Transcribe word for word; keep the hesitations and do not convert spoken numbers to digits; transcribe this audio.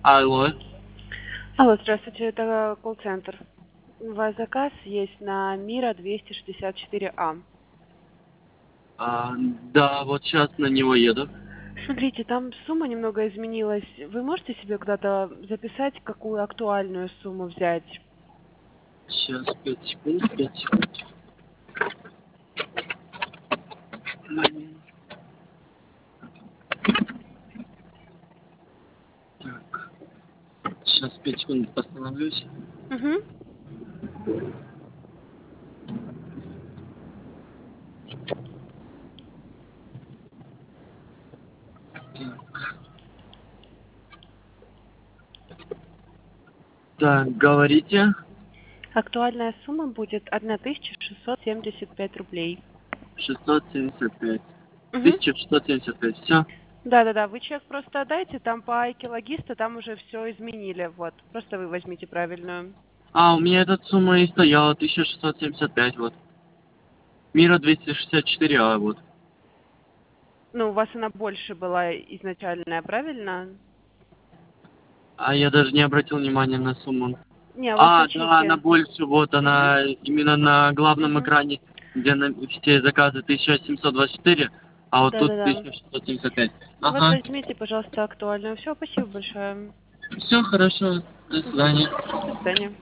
Алло. Алло, здравствуйте, это колл-центр. У вас заказ есть на Мира двести шестьдесят четыре А. А, да, вот сейчас на него еду. Смотрите, там сумма немного изменилась. Вы можете себе куда-то записать, какую актуальную сумму взять? Сейчас, пять секунд, пять секунд. Так, сейчас пять секунд остановлюсь. Угу. Так. Так, говорите. Актуальная сумма будет тысяча шестьсот семьдесят пять рублей. шестьсот семьдесят пять. Угу. тысяча шестьсот семьдесят пять. Все. Да-да-да, вы чек просто отдайте, там по айке логиста, там уже все изменили, вот. Просто вы возьмите правильную. А, у меня эта сумма и стояла, тысяча шестьсот семьдесят пять, вот. Мира двести шестьдесят четыре А, вот. Ну, у вас она больше была изначальная, правильно? А я даже не обратил внимания на сумму. Не, у вас на А, да, она чеке. больше, вот Угу. она именно на главном Угу. экране, где на все заказы тысяча семьсот двадцать четыре, а вот тут Да-да-да. тысяча шестьсот семьдесят пять. Ну вот Ага, возьмите, пожалуйста, актуальную. Все, спасибо большое. все хорошо, до Мгм. свидания. До свидания.